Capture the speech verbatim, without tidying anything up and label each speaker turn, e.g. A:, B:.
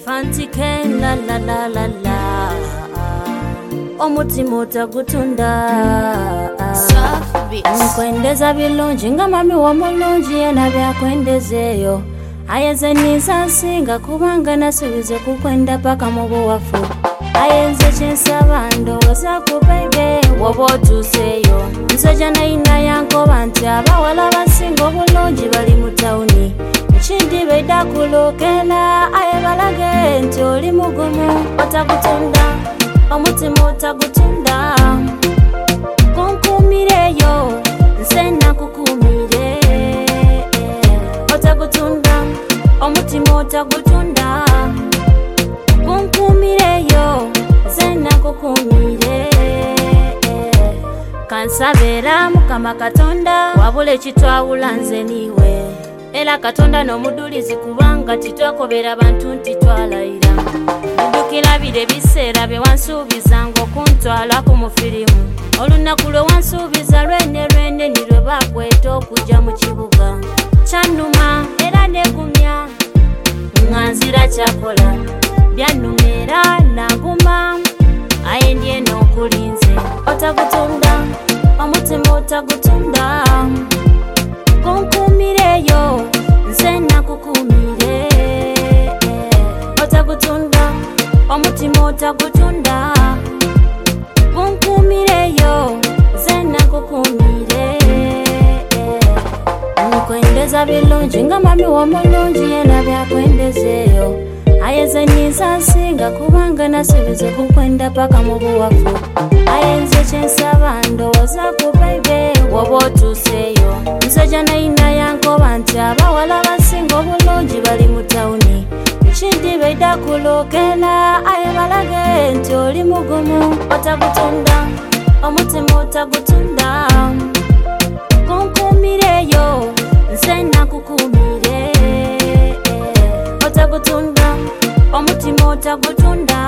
A: fantike la la la la la omutima otagutunda nkwendeza bilungi nga mami w'omulungi yena byakwendezeeyo ayenze ninsansinga kubanga nasubize kukwenda paka mu buwafu ayenze kyensaba ndowooza ku baby woba otuuseeyo nsajja nayina yankoba nti abawala basinga obulungi bali mu tawuni ekindi bedakulokela aye balage nti oli mugumu otagutunda omutima otagutunda kunkumireyo nze nakukumire otagutunda omutima otagutunda kunkumireyo nze nakukumire kansabera mukama katonda wabula ekitwawula nze niwe era katonda n'omudulizi kubanga titwakobera bantu nti twalayira ndukira bire biseera bye wansuubizanga okuntwala ku mufirimu olunaku lwe wansuubiza lwene lwene ni lwe bakweta okujja mu kibuga kyannuma era negumya nga nzira kyakola byannumera naguma aye ndye n'okulinze otagutunda omutima otagutunda kunkumireyo nze nakukumire otagutunda omutima otagutunda kunkumireyo nze nakukumire nkwendeza bilungi nga mami w'omulungi yena byakwendezeeyo ayenze ninsansinga kubanga nasubize kukwenda paka mu buwafu ayenze kyensaba ndowooza ku baby woba otuuseeyo nsajja nayina yankoba nti abawala basinga obulungi bali mu tawuni ekindi bedakulokela aye balage nti oli mugumu otagutunda omutima otagutunda kunkumireyo nze nakukumire otagutunda omutima otagutunda